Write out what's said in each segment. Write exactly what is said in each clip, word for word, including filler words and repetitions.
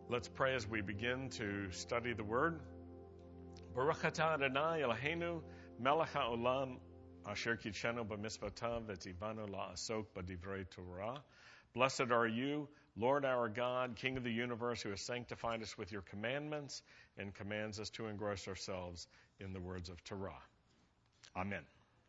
Let's pray as we begin to study the Word. Baruch atah Adonai Eloheinu melech haolam asher kitshenu b'mitzvotav v'tzivanu la'asok b'divrei Torah. Blessed are you, Lord our God, King of the universe, who has sanctified us with your commandments and commands us to engross ourselves in the words of Torah. Amen.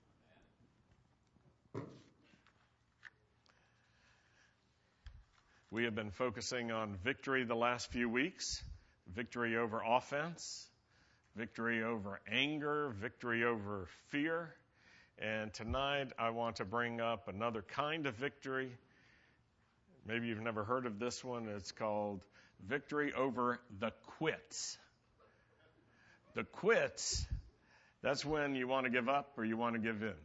We have been focusing on victory the last few weeks, victory over offense, victory over anger, victory over fear. And tonight I want to bring up another kind of victory. Maybe you've never heard of this one. It's called victory over the quits. The quits, that's when you want to give up or you want to give in.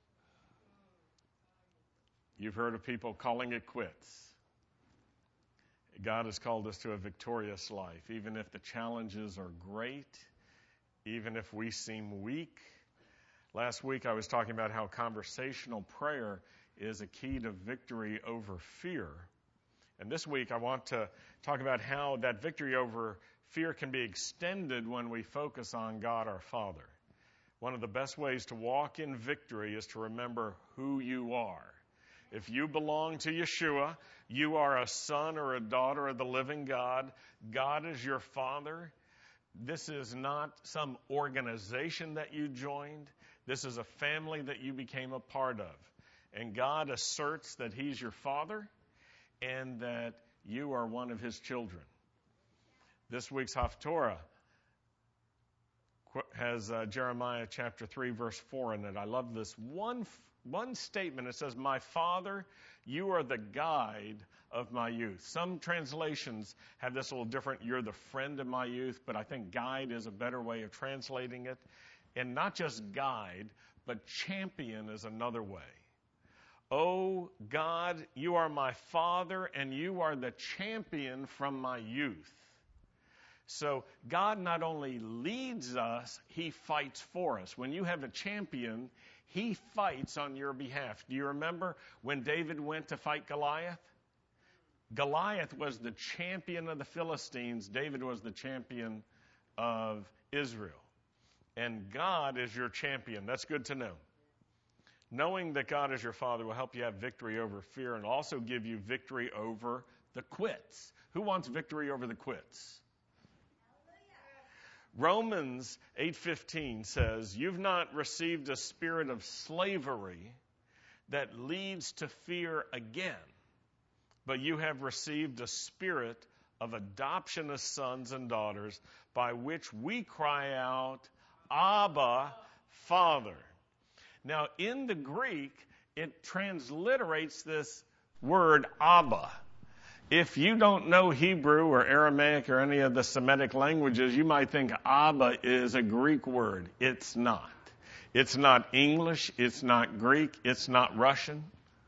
You've heard of people calling it quits. God has called us to a victorious life, even if the challenges are great, even if we seem weak. Last week I was talking about how conversational prayer is a key to victory over fear. And this week I want to talk about how that victory over fear can be extended when we focus on God our Father. One of the best ways to walk in victory is to remember who you are. If you belong to Yeshua, you are a son or a daughter of the living God. God is your Father. This is not some organization that you joined. This is a family that you became a part of. And God asserts that He's your Father and that you are one of His children. This week's Haftorah has uh, Jeremiah chapter three, verse four in it. I love this one One statement. It says, "My Father, you are the guide of my youth." Some translations have this a little different. "You're the friend of my youth," but I think guide is a better way of translating it. And not just guide, but champion is another way. "Oh God, you are my Father, and you are the champion from my youth." So God not only leads us, He fights for us. When you have a champion, He fights on your behalf. Do you remember when David went to fight Goliath? Goliath was the champion of the Philistines. David was the champion of Israel. And God is your champion. That's good to know. Knowing that God is your Father will help you have victory over fear and also give you victory over the quits. Who wants victory over the quits? Romans eight fifteen says, "You've not received a spirit of slavery that leads to fear again, but you have received a spirit of adoption as sons and daughters, by which we cry out, 'Abba, Father.'" Now, in the Greek, it transliterates this word Abba. If you don't know Hebrew or Aramaic or any of the Semitic languages, you might think Abba is a Greek word. It's not. It's not English. It's not Greek. It's not Russian.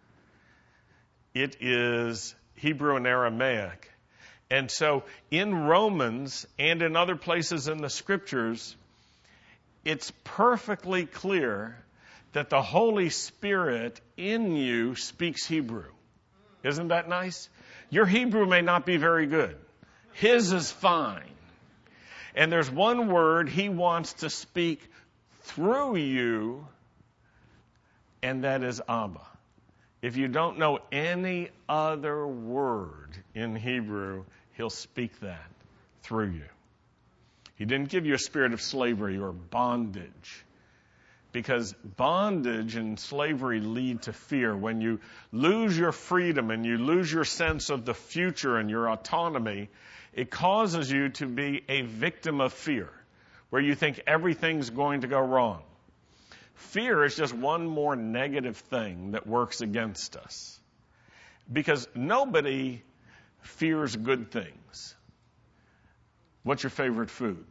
It is Hebrew and Aramaic. And so in Romans and in other places in the Scriptures, it's perfectly clear that the Holy Spirit in you speaks Hebrew. Isn't that nice? Your Hebrew may not be very good. His is fine. And there's one word He wants to speak through you, and that is Abba. If you don't know any other word in Hebrew, He'll speak that through you. He didn't give you a spirit of slavery or bondage, because bondage and slavery lead to fear. When you lose your freedom and you lose your sense of the future and your autonomy, it causes you to be a victim of fear, where you think everything's going to go wrong. Fear is just one more negative thing that works against us, because nobody fears good things. What's your favorite food?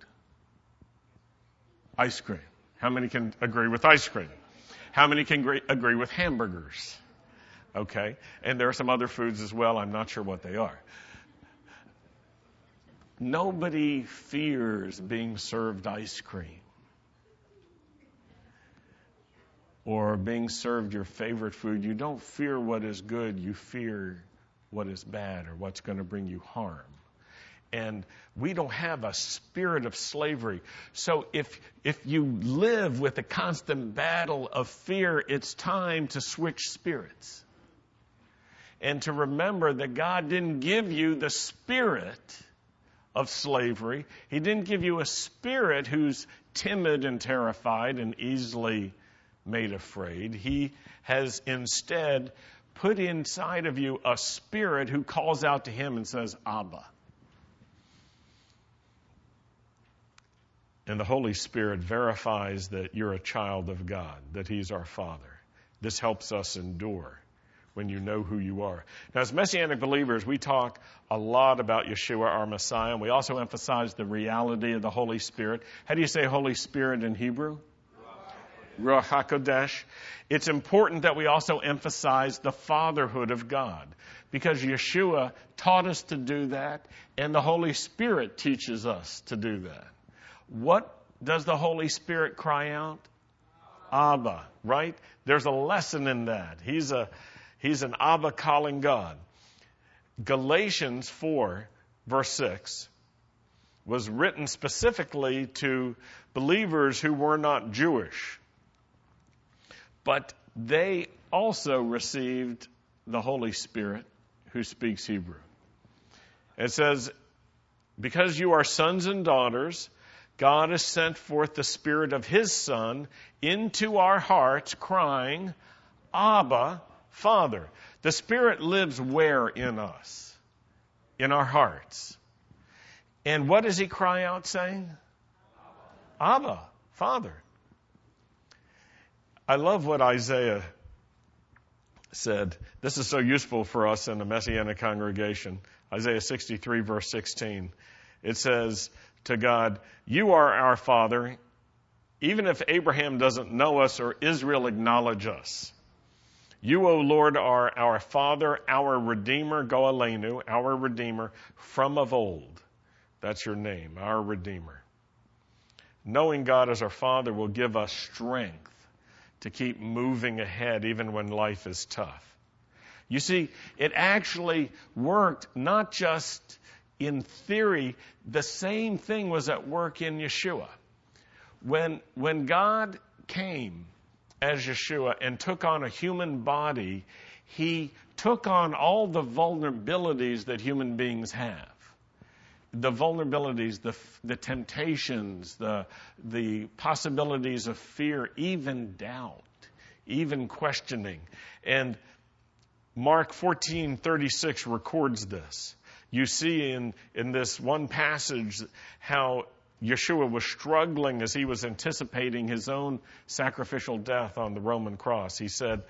Ice cream. How many can agree with ice cream? How many can agree, agree with hamburgers? Okay. And there are some other foods as well. I'm not sure what they are. Nobody fears being served ice cream or being served your favorite food. You don't fear what is good. You fear what is bad or what's going to bring you harm. And we don't have a spirit of slavery. So if if you live with a constant battle of fear, it's time to switch spirits. And to remember that God didn't give you the spirit of slavery. He didn't give you a spirit who's timid and terrified and easily made afraid. He has instead put inside of you a spirit who calls out to him and says, Abba. And the Holy Spirit verifies that you're a child of God, that he's our Father. This helps us endure when you know who you are. Now, as Messianic believers, we talk a lot about Yeshua, our Messiah, and we also emphasize the reality of the Holy Spirit. How do you say Holy Spirit in Hebrew? Ruach HaKodesh. It's important that we also emphasize the fatherhood of God, because Yeshua taught us to do that, and the Holy Spirit teaches us to do that. What does the Holy Spirit cry out? Abba, right? There's a lesson in that. He's a He's an Abba calling God. Galatians four, verse six, was written specifically to believers who were not Jewish. But they also received the Holy Spirit who speaks Hebrew. It says, because you are sons and daughters, God has sent forth the Spirit of his Son into our hearts, crying, Abba, Father. The Spirit lives where in us? In our hearts. And what does he cry out saying? Abba, Father. I love what Isaiah said. This is so useful for us in the Messianic congregation. Isaiah sixty-three, verse sixteen. It says to God, you are our Father, even if Abraham doesn't know us or Israel acknowledge us. You, O Lord, are our Father, our Redeemer, Goalenu, our Redeemer, from of old. That's your name, our Redeemer. Knowing God as our Father will give us strength to keep moving ahead even when life is tough. You see, it actually worked not just in theory. The same thing was at work in Yeshua. When, when God came as Yeshua and took on a human body, he took on all the vulnerabilities that human beings have. The vulnerabilities, the the temptations, the the possibilities of fear, even doubt, even questioning. And Mark fourteen thirty-six records this. You see in, in this one passage how Yeshua was struggling as he was anticipating his own sacrificial death on the Roman cross. He said,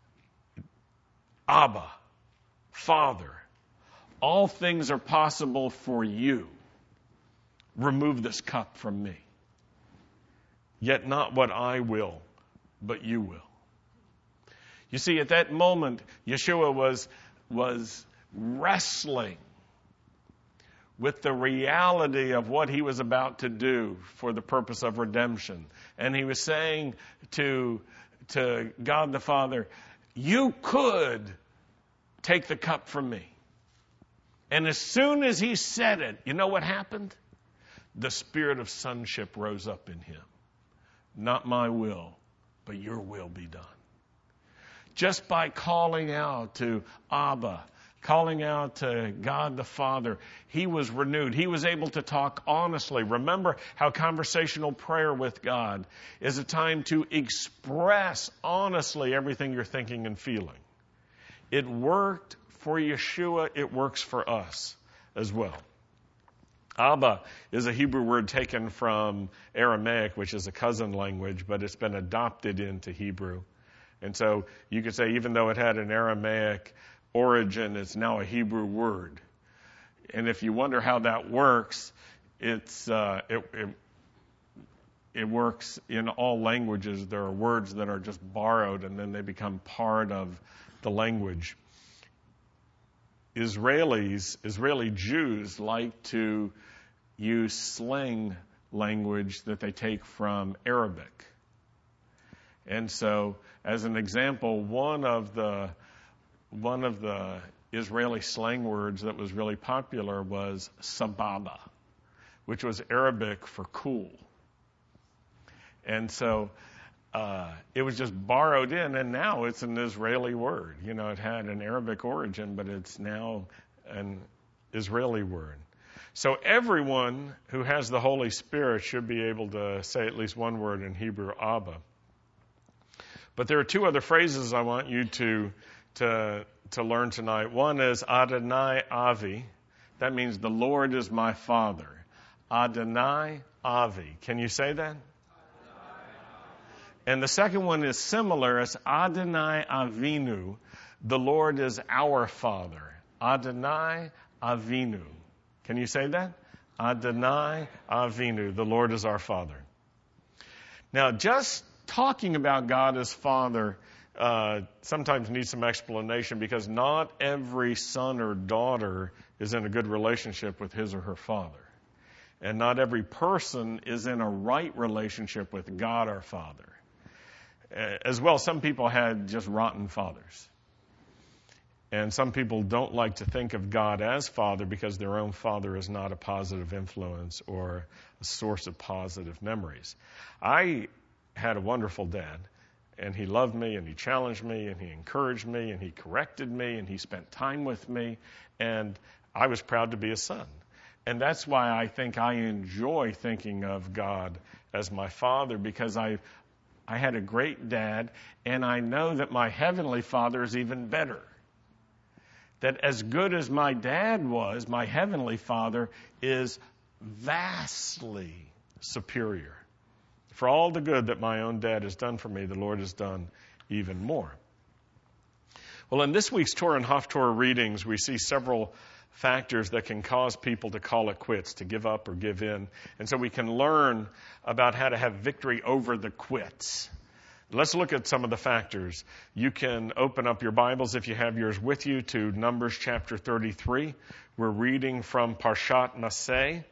Abba, Father, all things are possible for you. Remove this cup from me. Yet not what I will, but you will. You see, at that moment, Yeshua was, was wrestling with the reality of what he was about to do for the purpose of redemption. And he was saying to, to God the Father, you could take the cup from me. And as soon as he said it, you know what happened? The spirit of sonship rose up in him. Not my will, but your will be done. Just by calling out to Abba, calling out to God the Father, he was renewed. He was able to talk honestly. Remember how conversational prayer with God is a time to express honestly everything you're thinking and feeling. It worked for Yeshua. It works for us as well. Abba is a Hebrew word taken from Aramaic, which is a cousin language, but it's been adopted into Hebrew. And so you could say even though it had an Aramaic origin, it's now a Hebrew word. And if you wonder how that works, it's uh, it, it it works in all languages. There are words that are just borrowed and then they become part of the language. Israelis, Israeli Jews like to use slang language that they take from Arabic. And so, as an example, one of the one of the Israeli slang words that was really popular was sababa, which was Arabic for cool. And so uh, it was just borrowed in, and now it's an Israeli word. You know, it had an Arabic origin, but it's now an Israeli word. So everyone who has the Holy Spirit should be able to say at least one word in Hebrew, Abba. But there are two other phrases I want you to to to learn tonight. One is Adonai Avi. That means the Lord is my Father. Adonai Avi. Can you say that? And the second one is similar. It's Adonai Avinu. The Lord is our Father. Adonai Avinu. Can you say that? Adonai Avinu. The Lord is our Father. Now, just talking about God as Father uh, sometimes needs some explanation, because not every son or daughter is in a good relationship with his or her father. And not every person is in a right relationship with God our Father. As well, some people had just rotten fathers. And some people don't like to think of God as Father because their own father is not a positive influence or a source of positive memories. I had a wonderful dad, and he loved me, and he challenged me, and he encouraged me, and he corrected me, and he spent time with me, and I was proud to be a son. And that's why I think I enjoy thinking of God as my Father, because I I had a great dad, and I know that my heavenly Father is even better. That as good as my dad was, my heavenly Father is vastly superior. For all the good that my own dad has done for me, the Lord has done even more. Well, in this week's Torah and Haftorah readings, we see several factors that can cause people to call it quits, to give up or give in. And so we can learn about how to have victory over the quits. Let's look at some of the factors. You can open up your Bibles, if you have yours with you, to Numbers chapter thirty-three. We're reading from Parshat Maseh.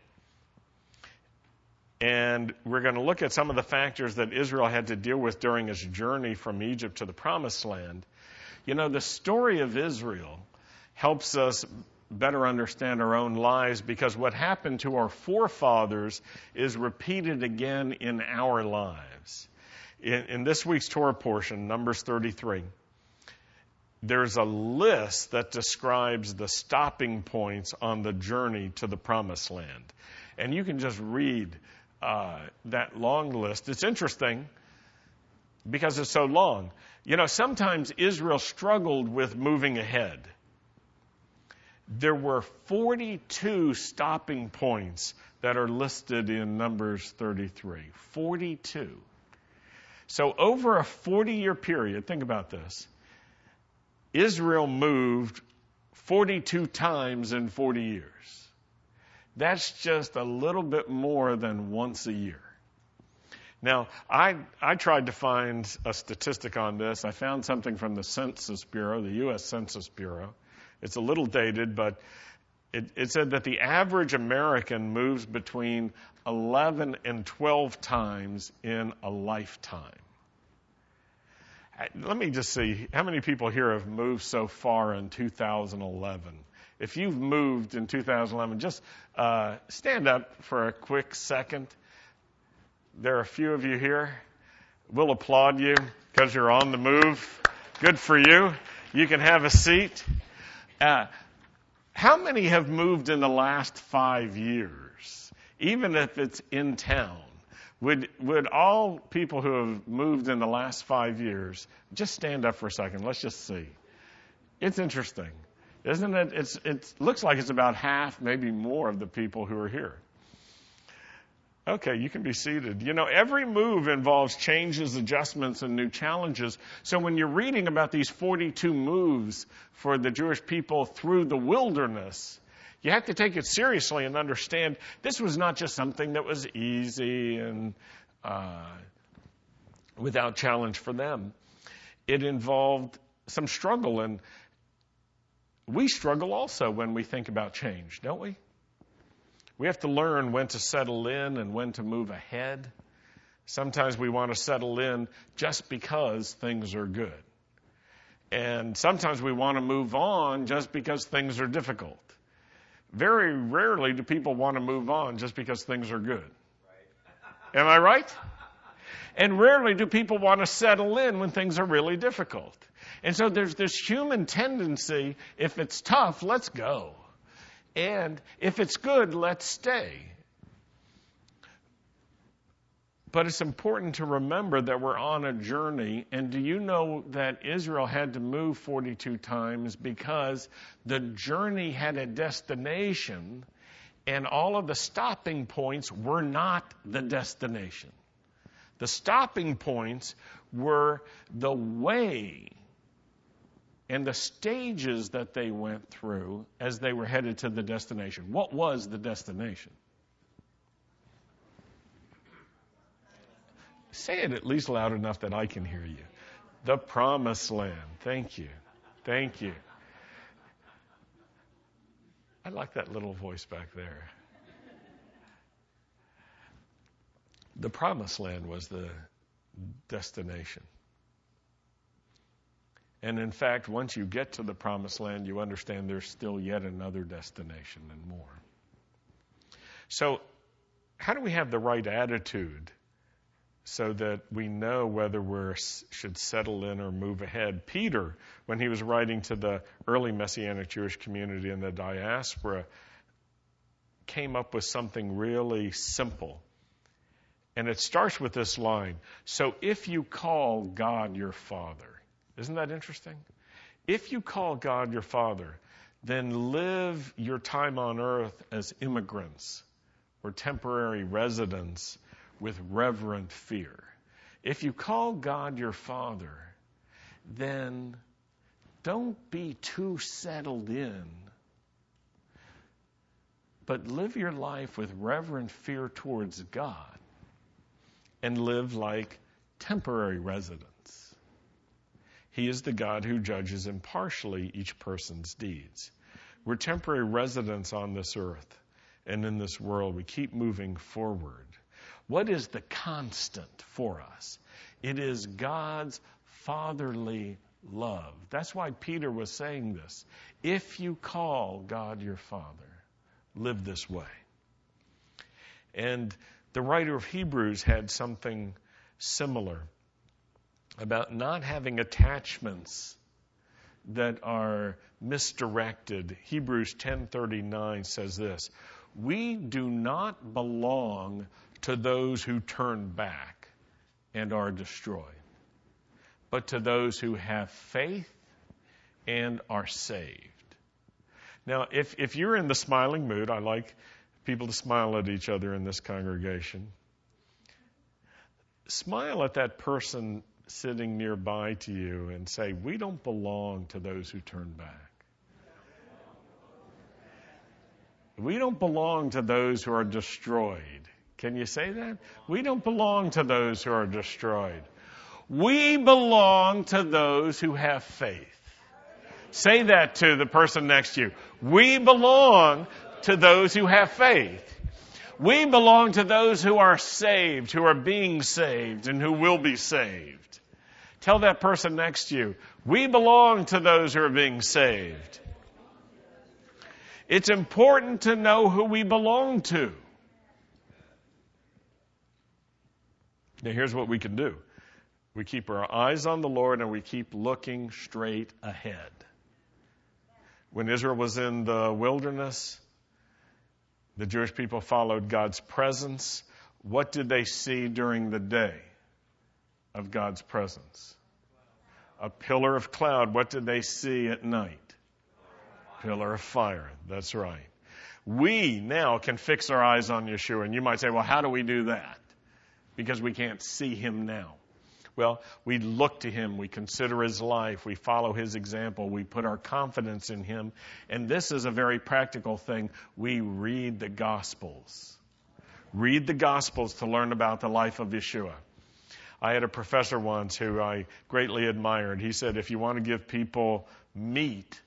And we're going to look at some of the factors that Israel had to deal with during its journey from Egypt to the Promised Land. You know, the story of Israel helps us better understand our own lives, because what happened to our forefathers is repeated again in our lives. In, in this week's Torah portion, Numbers thirty-three, there's a list that describes the stopping points on the journey to the Promised Land. And you can just read uh, that long list. It's interesting because it's so long. You know, sometimes Israel struggled with moving ahead. There were forty-two stopping points that are listed in Numbers thirty-three. forty-two. So over a forty-year period, think about this, Israel moved forty-two times in forty years. That's just a little bit more than once a year. Now, I I tried to find a statistic on this. I found something from the Census Bureau, the U S Census Bureau. It's a little dated, but it, it said that the average American moves between eleven and twelve times in a lifetime. Let me just see, how many people here have moved so far in two thousand eleven? If you've moved in two thousand eleven, just uh, stand up for a quick second. There are a few of you here. We'll applaud you because you're on the move. Good for you. You can have a seat. Uh, how many have moved in the last five years, even if it's in town? Would would all people who have moved in the last five years just stand up for a second? Let's just see. It's interesting, isn't it? It's it looks like it's about half, maybe more, of the people who are here. Okay, you can be seated. You know, every move involves changes, adjustments, and new challenges. So when you're reading about these forty-two moves for the Jewish people through the wilderness, you have to take it seriously and understand this was not just something that was easy and uh, without challenge for them. It involved some struggle, and we struggle also when we think about change, don't we? We have to learn when to settle in and when to move ahead. Sometimes we want to settle in just because things are good. And sometimes we want to move on just because things are difficult. Very rarely do people want to move on just because things are good. Am I right? And rarely do people want to settle in when things are really difficult. And so there's this human tendency, if it's tough, let's go. And if it's good, let's stay. But it's important to remember that we're on a journey. And do you know that Israel had to move forty-two times because the journey had a destination, and all of the stopping points were not the destination. The stopping points were the way and the stages that they went through as they were headed to the destination. What was the destination? Say it at least loud enough that I can hear you. The promised land. Thank you. Thank you. I like that little voice back there. The promised land was the destination. And in fact, once you get to the promised land, you understand there's still yet another destination and more. So, how do we have the right attitude so that we know whether we should settle in or move ahead? Peter, when he was writing to the early Messianic Jewish community in the diaspora, came up with something really simple. And it starts with this line: so if you call God your Father. Isn't that interesting? If you call God your Father, then live your time on earth as immigrants or temporary residents with reverent fear. If you call God your Father, then don't be too settled in, but live your life with reverent fear towards God and live like temporary residents. He is the God who judges impartially each person's deeds. We're temporary residents on this earth and in this world. We keep moving forward. What is the constant for us? It is God's fatherly love. That's why Peter was saying this. If you call God your Father, live this way. And the writer of Hebrews had something similar about not having attachments that are misdirected. Hebrews ten thirty-nine says this: we do not belong to those who turn back and are destroyed, but to those who have faith and are saved. Now, if, if you're in the smiling mood, I like people to smile at each other in this congregation. Smile at that person sitting nearby to you and say, we don't belong to those who turn back. We don't belong to those who are destroyed. Can you say that? We don't belong to those who are destroyed. We belong to those who have faith. Say that to the person next to you. We belong to those who have faith. We belong to those who are saved, who are being saved, and who will be saved. Tell that person next to you, we belong to those who are being saved. It's important to know who we belong to. Now, here's what we can do. We keep our eyes on the Lord and we keep looking straight ahead. When Israel was in the wilderness, the Jewish people followed God's presence. What did they see during the day of God's presence? A pillar of cloud. What did they see at night? Pillar of fire. That's right. We now can fix our eyes on Yeshua. And you might say, well, how do we do that? Because we can't see him now. Well, we look to him. We consider his life. We follow his example. We put our confidence in him. And this is a very practical thing. We read the Gospels. Read the Gospels to learn about the life of Yeshua. I had a professor once who I greatly admired. He said, if you want to give people meat,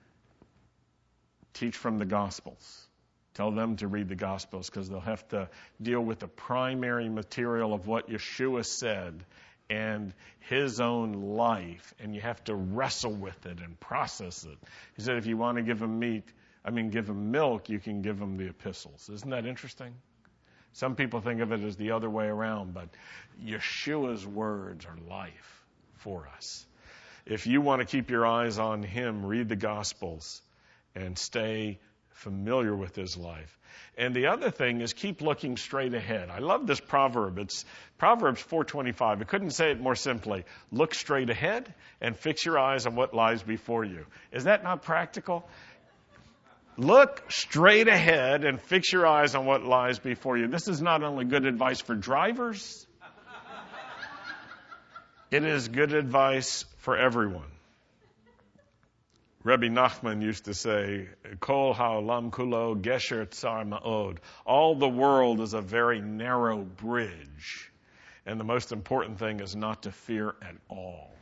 teach from the Gospels. Tell them to read the Gospels because they'll have to deal with the primary material of what Yeshua said, and his own life, and you have to wrestle with it and process it. He said if you want to give him meat, I mean give him milk, you can give him the epistles. Isn't that interesting? Some people think of it as the other way around, but Yeshua's words are life for us. If you want to keep your eyes on him, read the Gospels and stay familiar with his life. And the other thing is keep looking straight ahead. I love this proverb. It's Proverbs four twenty-five. I couldn't say it more simply. Look straight ahead and fix your eyes on what lies before you. Is that not practical? Look straight ahead and fix your eyes on what lies before you. This is not only good advice for drivers, it is good advice for everyone. Rebbe Nachman used to say, Kol ha'olam kulo gesher tsar ma'od. All the world is a very narrow bridge. And the most important thing is not to fear at all.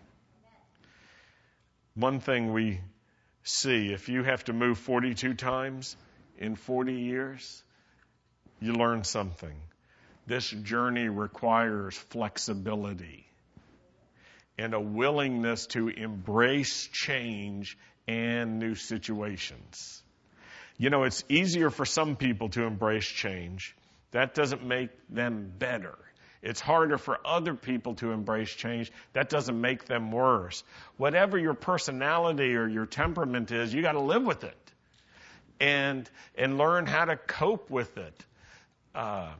One thing we see, if you have to move forty-two times in forty years, you learn something. This journey requires flexibility and a willingness to embrace change and new situations. You know, it's easier for some people to embrace change. That doesn't make them better. It's harder for other people to embrace change. That doesn't make them worse. Whatever your personality or your temperament is, you got to live with it and and learn how to cope with it. Uh,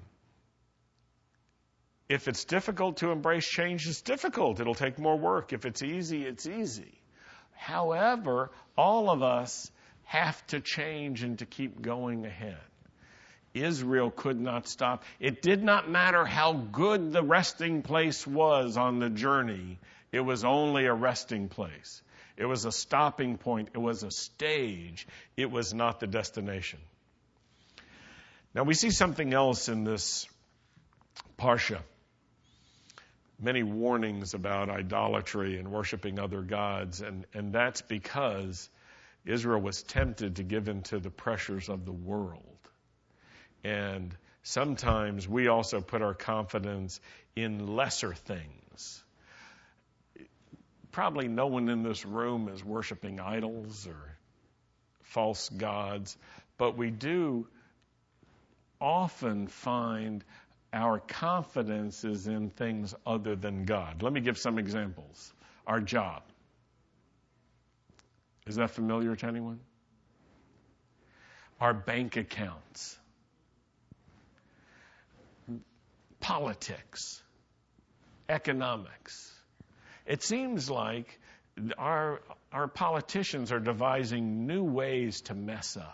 if it's difficult to embrace change, it's difficult. It'll take more work. If it's easy, it's easy. However, all of us have to change and to keep going ahead. Israel could not stop. It did not matter how good the resting place was on the journey. It was only a resting place. It was a stopping point. It was a stage. It was not the destination. Now we see something else in this parsha. Many warnings about idolatry and worshiping other gods, and, and that's because Israel was tempted to give in to the pressures of the world. And sometimes we also put our confidence in lesser things. Probably no one in this room is worshiping idols or false gods, but we do often find our confidence is in things other than God. Let me give some examples. Our job. Is that familiar to anyone? Our bank accounts. Politics, economics. It seems like our our politicians are devising new ways to mess up.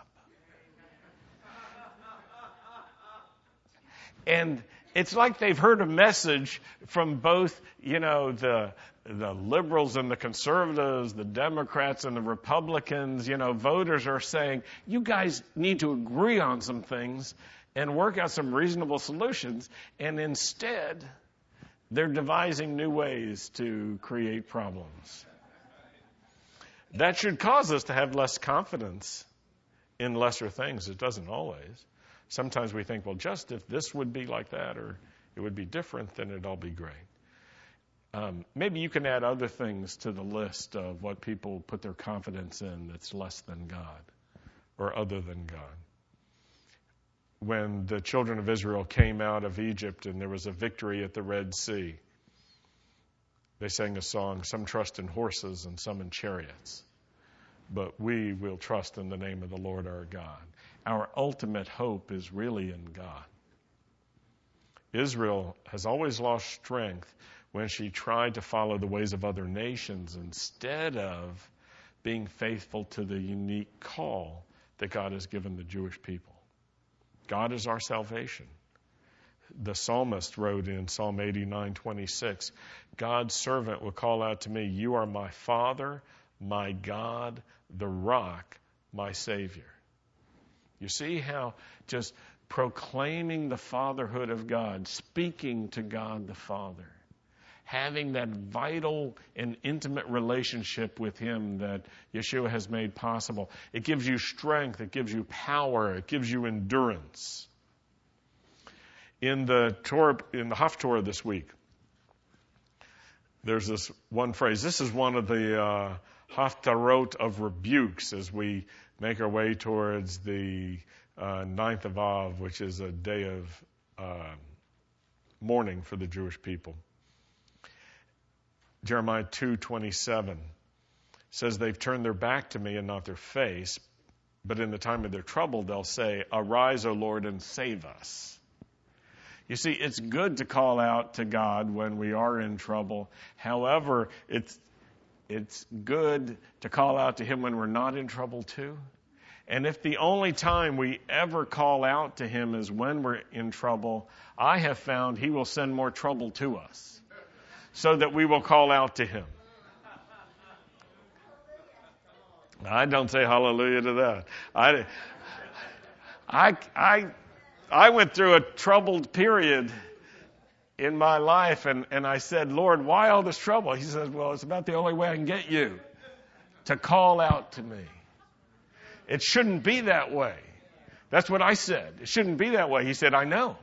And it's like they've heard a message from both, you know, the the liberals and the conservatives, the Democrats and the Republicans. You know, voters are saying, you guys need to agree on some things and work out some reasonable solutions, and instead, they're devising new ways to create problems. That should cause us to have less confidence in lesser things. It doesn't always. Sometimes we think, well, just if this would be like that or it would be different, then it'd all be great. Um, maybe you can add other things to the list of what people put their confidence in that's less than God or other than God. When the children of Israel came out of Egypt and there was a victory at the Red Sea, they sang a song, some trust in horses and some in chariots, but we will trust in the name of the Lord our God. Our ultimate hope is really in God. Israel has always lost strength when she tried to follow the ways of other nations instead of being faithful to the unique call that God has given the Jewish people. God is our salvation. The psalmist wrote in Psalm eighty-nine twenty-six, God's servant will call out to me, you are my Father, my God, the rock, my Savior. You see how just proclaiming the fatherhood of God, speaking to God the Father, having that vital and intimate relationship with Him that Yeshua has made possible. It gives you strength, it gives you power, it gives you endurance. In the Torah, in the Haftorah this week, there's this one phrase. This is one of the uh, haftarot of rebukes as we make our way towards the uh, ninth of Av, which is a day of uh, mourning for the Jewish people. Jeremiah two twenty-seven says, they've turned their back to me and not their face, but in the time of their trouble they'll say, arise, O Lord, and save us. You see, it's good to call out to God when we are in trouble. However, it's it's good to call out to Him when we're not in trouble too. And if the only time we ever call out to Him is when we're in trouble, I have found He will send more trouble to us so that we will call out to Him. I don't say hallelujah to that. I, I, I, I went through a troubled period in my life, and, and I said, Lord, why all this trouble? He says, well, it's about the only way I can get you to call out to me. It shouldn't be that way. That's what I said. It shouldn't be that way. He said, I know.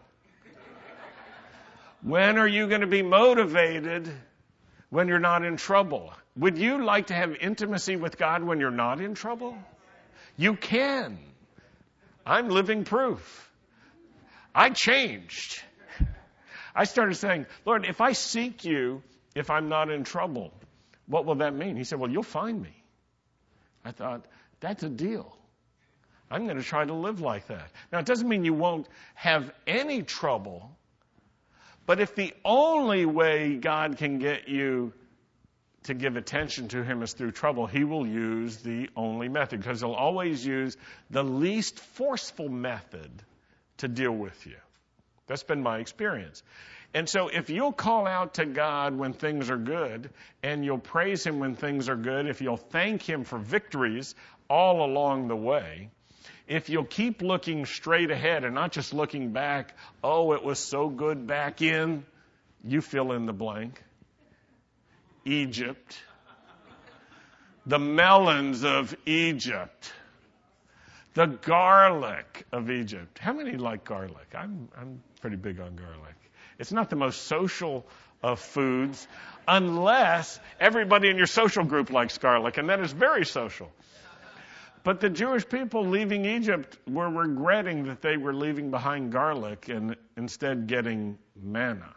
When are you going to be motivated when you're not in trouble? Would you like to have intimacy with God when you're not in trouble? You can. I'm living proof. I changed. I started saying, Lord, if I seek you, if I'm not in trouble, what will that mean? He said, well, you'll find me. I thought, that's a deal. I'm going to try to live like that. Now, it doesn't mean you won't have any trouble, but if the only way God can get you to give attention to Him is through trouble, He will use the only method, because He'll always use the least forceful method to deal with you. That's been my experience. And so if you'll call out to God when things are good, and you'll praise Him when things are good, if you'll thank Him for victories all along the way, if you'll keep looking straight ahead and not just looking back, oh, it was so good back in, you fill in the blank. Egypt, the melons of Egypt, the garlic of Egypt. How many like garlic? I'm I'm pretty big on garlic. It's not the most social of foods unless everybody in your social group likes garlic, and that is very social. But the Jewish people leaving Egypt were regretting that they were leaving behind garlic and instead getting manna.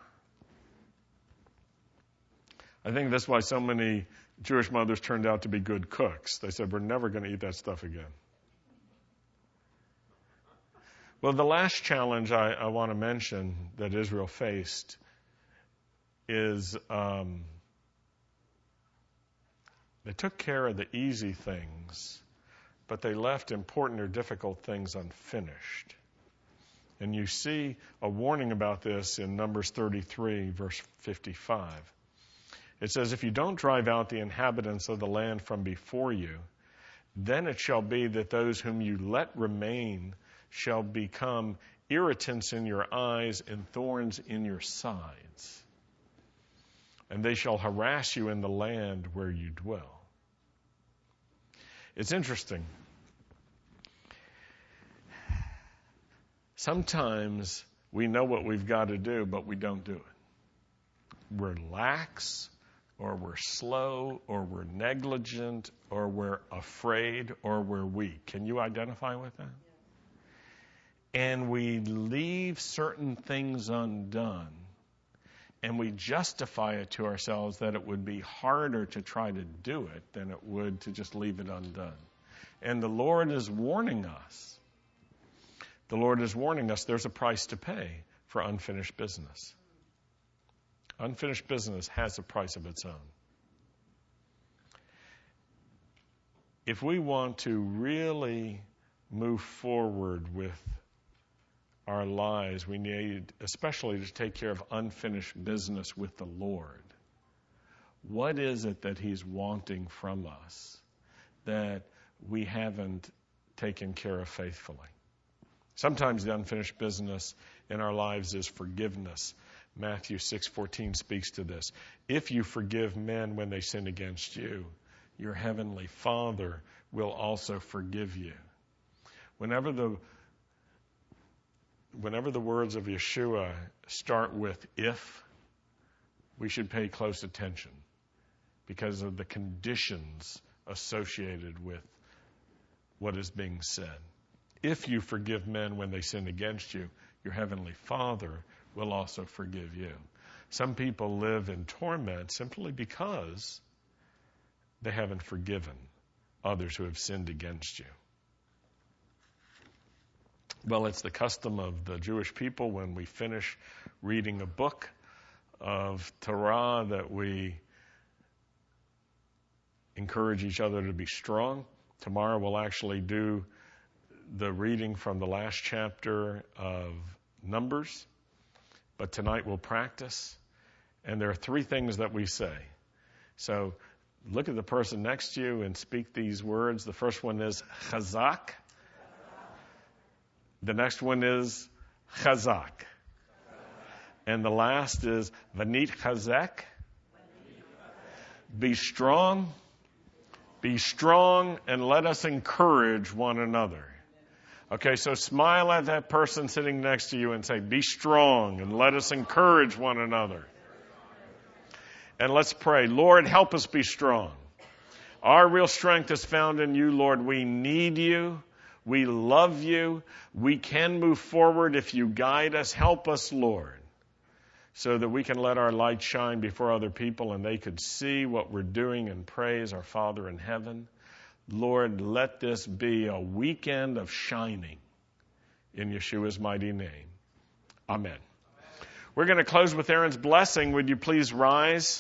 I think that's why so many Jewish mothers turned out to be good cooks. They said, we're never going to eat that stuff again. Well, the last challenge I, I want to mention that Israel faced is um, they took care of the easy things, but they left important or difficult things unfinished. And you see a warning about this in Numbers thirty-three, verse fifty-five. It says, if you don't drive out the inhabitants of the land from before you, then it shall be that those whom you let remain shall become irritants in your eyes and thorns in your sides. And they shall harass you in the land where you dwell. It's interesting. Sometimes we know what we've got to do, but we don't do it. We're lax, or we're slow, or we're negligent, or we're afraid, or we're weak. Can you identify with that? And we leave certain things undone, and we justify it to ourselves that it would be harder to try to do it than it would to just leave it undone. And the Lord is warning us. The Lord is warning us there's a price to pay for unfinished business. Unfinished business has a price of its own. If we want to really move forward with our lives, we need especially to take care of unfinished business with the Lord. What is it that He's wanting from us that we haven't taken care of faithfully? Sometimes the unfinished business in our lives is forgiveness. Matthew six fourteen speaks to this. If you forgive men when they sin against you, your heavenly Father will also forgive you. Whenever the whenever the words of Yeshua start with if, we should pay close attention because of the conditions associated with what is being said. If you forgive men when they sin against you, your heavenly Father will also forgive you. Some people live in torment simply because they haven't forgiven others who have sinned against you. Well, it's the custom of the Jewish people when we finish reading a book of Torah that we encourage each other to be strong. Tomorrow we'll actually do the reading from the last chapter of Numbers, but tonight we'll practice. And there are three things that we say. So look at the person next to you and speak these words. The first one is chazak. The next one is chazak. And the last is vanit chazek. Be strong. Be strong and let us encourage one another. Okay, so smile at that person sitting next to you and say, be strong and let us encourage one another. And let's pray. Lord, help us be strong. Our real strength is found in you, Lord. We need you. We love you. We can move forward if you guide us. Help us, Lord, so that we can let our light shine before other people and they could see what we're doing and praise our Father in heaven. Lord, let this be a weekend of shining in Yeshua's mighty name. Amen. We're going to close with Aaron's blessing. Would you please rise?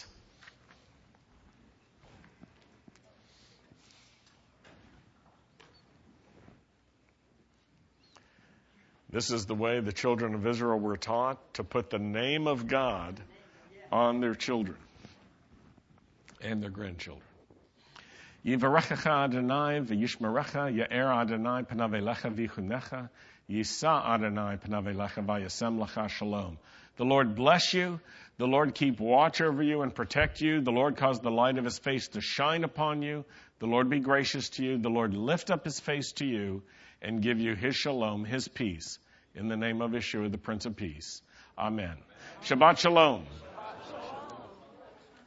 This is the way the children of Israel were taught to put the name of God on their children and their grandchildren. Yivarechecha Adonai v'yishmerecha Ya'er Adonai panav elecha v'yichunecha Yisa Adonai panav elecha v'yasem lecha shalom. The Lord bless you. The Lord keep watch over you and protect you. The Lord cause the light of his face to shine upon you. The Lord be gracious to you. The Lord lift up his face to you and give you his shalom, his peace. In the name of Yeshua, the Prince of Peace. Amen. Shabbat shalom.